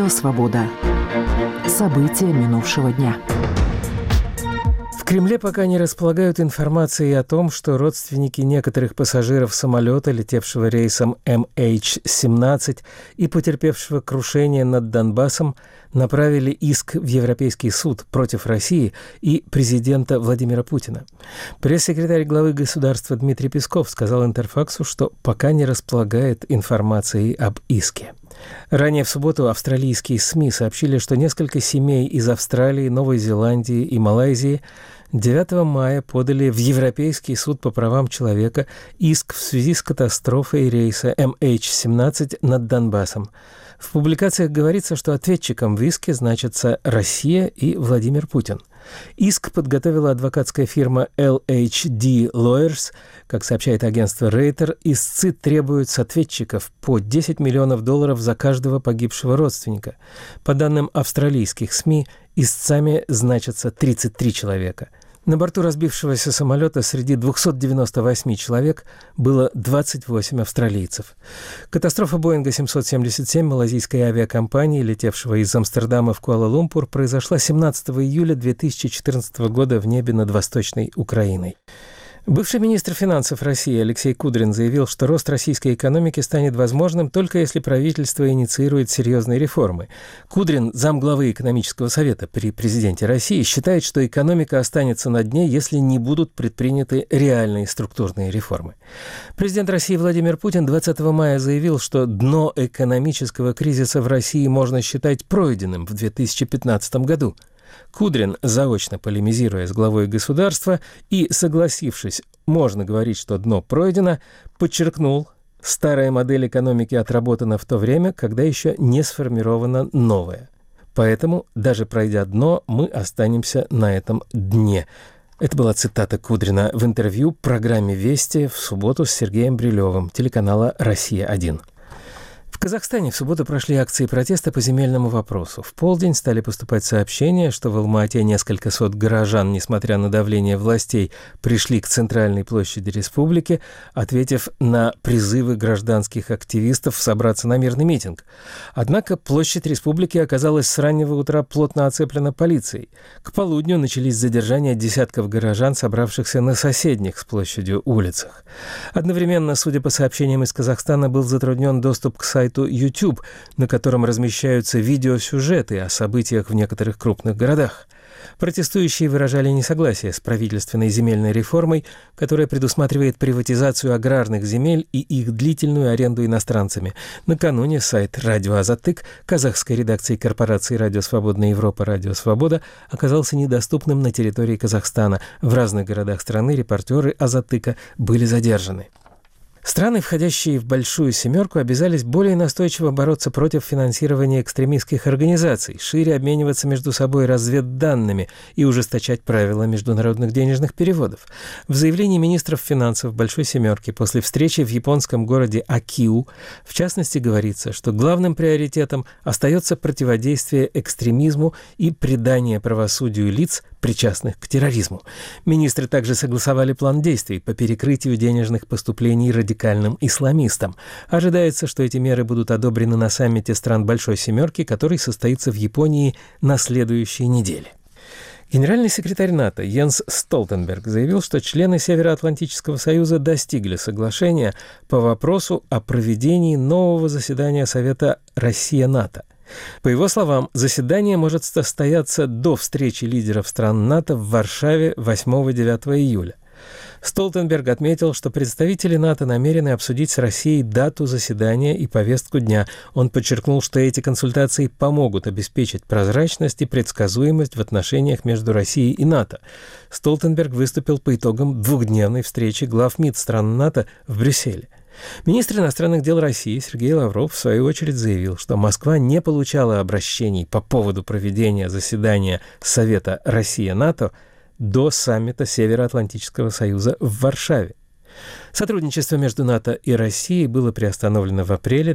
Радио «Свобода». События минувшего дня. В Кремле пока не располагают информацией о том, что родственники некоторых пассажиров самолета, летевшего рейсом MH17 и потерпевшего крушение над Донбассом, направили иск в Европейский суд против России и президента Владимира Путина. Пресс-секретарь главы государства Дмитрий Песков сказал Интерфаксу, что пока не располагает информацией об иске. Ранее в субботу австралийские СМИ сообщили, что несколько семей из Австралии, Новой Зеландии и Малайзии 9 мая подали в Европейский суд по правам человека иск в связи с катастрофой рейса MH17 над Донбассом. В публикациях говорится, что ответчиком в иске значатся Россия и Владимир Путин. Иск подготовила адвокатская фирма LHD Lawyers. Как сообщает агентство Рейтер, истцы требуют с ответчиков по $10 миллионов за каждого погибшего родственника. По данным австралийских СМИ, истцами значатся 33 человека. На борту разбившегося самолета среди 298 человек было 28 австралийцев. Катастрофа Боинга 777 малайзийской авиакомпании, летевшего из Амстердама в Куала-Лумпур, произошла 17 июля 2014 года в небе над Восточной Украиной. Бывший министр финансов России Алексей Кудрин заявил, что рост российской экономики станет возможным только если правительство инициирует серьезные реформы. Кудрин, замглавы экономического совета при президенте России, считает, что экономика останется на дне, если не будут предприняты реальные структурные реформы. Президент России Владимир Путин 20 мая заявил, что дно экономического кризиса в России можно считать пройденным в 2015 году. Кудрин, заочно полемизируя с главой государства и согласившись, можно говорить, что дно пройдено, подчеркнул, старая модель экономики отработана в то время, когда еще не сформирована новая. Поэтому, даже пройдя дно, мы останемся на этом дне. Это была цитата Кудрина в интервью программе «Вести» в субботу с Сергеем Брилевым, телеканала «Россия-1». В Казахстане в субботу прошли акции протеста по земельному вопросу. В полдень стали поступать сообщения, что в Алма-Ате несколько сот горожан, несмотря на давление властей, пришли к центральной площади республики, ответив на призывы гражданских активистов собраться на мирный митинг. Однако площадь республики оказалась с раннего утра плотно оцеплена полицией. К полудню начались задержания десятков горожан, собравшихся на соседних с площадью улицах. Одновременно, судя по сообщениям из Казахстана, был затруднен доступ к сайту YouTube, на котором размещаются видеосюжеты о событиях в некоторых крупных городах. Протестующие выражали несогласие с правительственной земельной реформой, которая предусматривает приватизацию аграрных земель и их длительную аренду иностранцами. Накануне сайт «Радио Азатык» казахской редакции корпорации «Радио Свободная Европа» «Радио Свобода» оказался недоступным на территории Казахстана. В разных городах страны репортеры Азатыка были задержаны. Страны, входящие в Большую Семерку, обязались более настойчиво бороться против финансирования экстремистских организаций, шире обмениваться между собой разведданными и ужесточать правила международных денежных переводов. В заявлении министров финансов Большой Семерки после встречи в японском городе Акиу, в частности, говорится, что главным приоритетом остается противодействие экстремизму и придание правосудию лиц, причастных к терроризму. Министры также согласовали план действий по перекрытию денежных поступлений радикальным исламистам. Ожидается, что эти меры будут одобрены на саммите стран Большой Семерки, который состоится в Японии на следующей неделе. Генеральный секретарь НАТО Йенс Столтенберг заявил, что члены Североатлантического союза достигли соглашения по вопросу о проведении нового заседания Совета Россия-НАТО. По его словам, заседание может состояться до встречи лидеров стран НАТО в Варшаве 8-9 июля. Столтенберг отметил, что представители НАТО намерены обсудить с Россией дату заседания и повестку дня. Он подчеркнул, что эти консультации помогут обеспечить прозрачность и предсказуемость в отношениях между Россией и НАТО. Столтенберг выступил по итогам двухдневной встречи глав МИД стран НАТО в Брюсселе. Министр иностранных дел России Сергей Лавров в свою очередь заявил, что Москва не получала обращений по поводу проведения заседания Совета Россия-НАТО до саммита Североатлантического союза в Варшаве. Сотрудничество между НАТО и Россией было приостановлено в апреле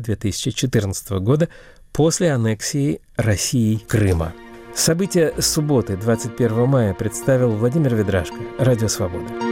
2014 года после аннексии Россией Крыма. События субботы 21 мая представил Владимир Ведрашко, Радио Свобода.